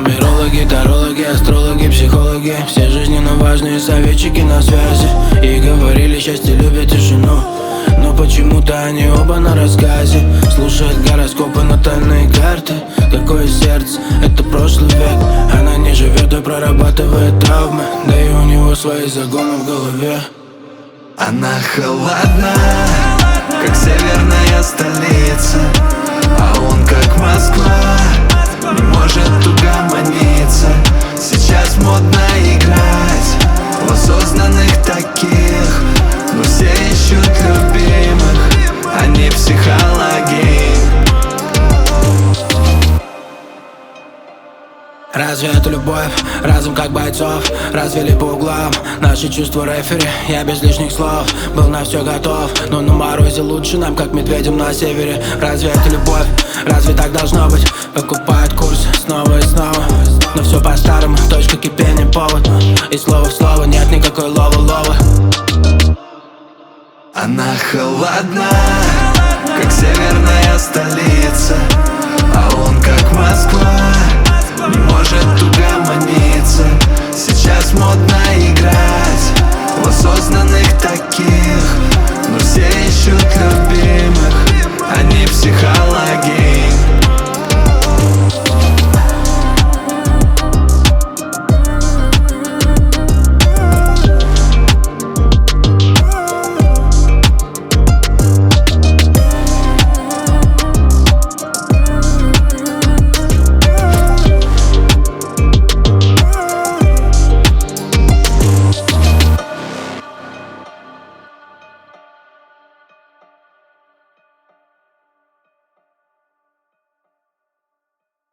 Нумерологи, тарологи, астрологи, психологи, все жизненно важные советчики на связи. И говорили, счастье любит тишину, но почему-то они оба на рассказе. Слушают гороскопы, натальные карты. Какое сердце, это прошлый век. Она не живет и прорабатывает травмы, да и у него свои загоны в голове. Она холодна, как северная столица, а он как Москва, не может угомониться. Сейчас модно играть в осознанных таких, но все ищут любимых, а не психологи. Разве это любовь? Разум как бойцов развели по углам наши чувства рефери. Я без лишних слов был на все готов, но на морозе лучше нам, как медведям на севере. Разве это любовь? Разве так должно быть? Покупают курс снова и снова, но все по-старому, точка кипения, повод. И слово в слово, нет никакой лова-лова. Она холодна, как северная столица,